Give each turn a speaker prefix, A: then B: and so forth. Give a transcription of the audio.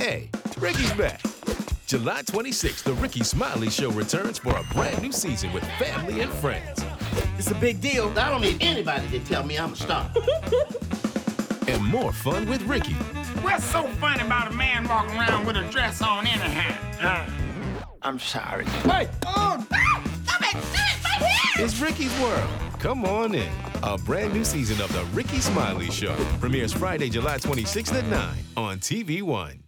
A: Hey, Ricky's back. July 26th, The Ricky Smiley Show returns for a brand new season with family and friends.
B: It's a big deal. I don't need anybody to tell me I'm a star.
A: And more fun with Ricky.
C: What's so funny about a man walking around with a dress on anyhow?
B: I'm sorry.
C: Hey! Oh! Stop it! Right here!
A: It's Ricky's World. Come on in. A brand new season of The Ricky Smiley Show premieres Friday, July 26th at 9 on TV One.